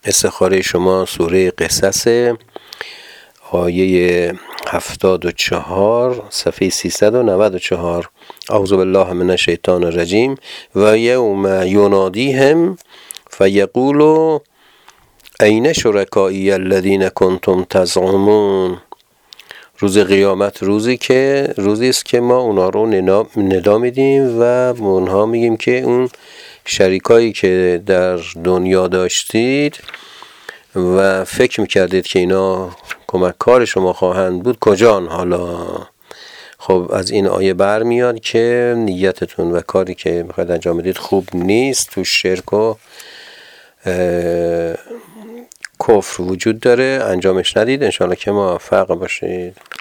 استخاره شما سوره قصص آیه 74 صفحه 394. اعوذ بالله من الشیطان الرجیم. و یوم ینادیهم فیقول این شرکایی الذین کنتم تزعمون. روز قیامت روزی است که ما اونا رو ندا میدیم و به اونها میگیم که اون شریکایی که در دنیا داشتید و فکر میکردید که اینا کمک کار شما خواهند بود کجان حالا؟ خب از این آیه برمیاد که نیتتون و کاری که میخواید انجام بدید خوب نیست، تو شرک و کفر وجود داره، انجامش ندید. انشاءالله که موفق باشید.